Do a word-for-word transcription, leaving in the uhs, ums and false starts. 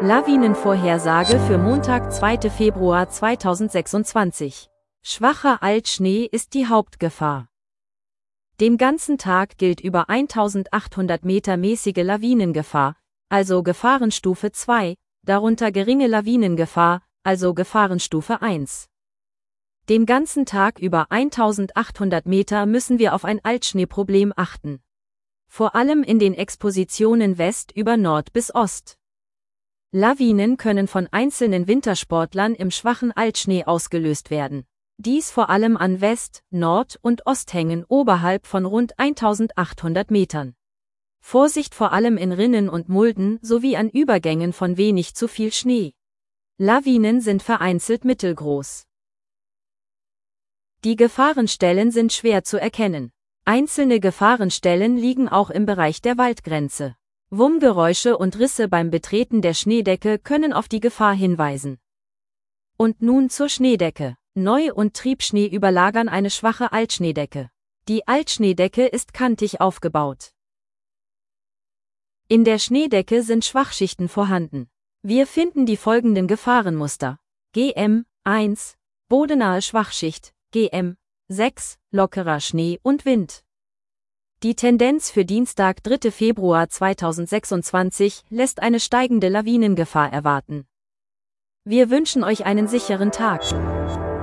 Lawinenvorhersage für Montag, zweiter Februar zweitausendsechsundzwanzig. Schwacher Altschnee ist die Hauptgefahr. Den ganzen Tag gilt über eintausendachthundert Meter mäßige Lawinengefahr, also Gefahrenstufe zwei, darunter geringe Lawinengefahr, also Gefahrenstufe eins. Den ganzen Tag über eintausendachthundert Meter müssen wir auf ein Altschneeproblem achten. Vor allem in den Expositionen West über Nord bis Ost. Lawinen können von einzelnen Wintersportlern im schwachen Altschnee ausgelöst werden. Dies vor allem an West-, Nord- und Osthängen oberhalb von rund eintausendachthundert Metern. Vorsicht vor allem in Rinnen und Mulden sowie an Übergängen von wenig zu viel Schnee. Lawinen sind vereinzelt mittelgroß. Die Gefahrenstellen sind schwer zu erkennen. Einzelne Gefahrenstellen liegen auch im Bereich der Waldgrenze. Wummgeräusche und Risse beim Betreten der Schneedecke können auf die Gefahr hinweisen. Und nun zur Schneedecke. Neu- und Triebschnee überlagern eine schwache Altschneedecke. Die Altschneedecke ist kantig aufgebaut. In der Schneedecke sind Schwachschichten vorhanden. Wir finden die folgenden Gefahrenmuster. G M eins, bodennahe Schwachschicht, G M sechs, lockerer Schnee und Wind. Die Tendenz für Dienstag, dritter Februar zweitausendsechsundzwanzig, lässt eine steigende Lawinengefahr erwarten. Wir wünschen euch einen sicheren Tag.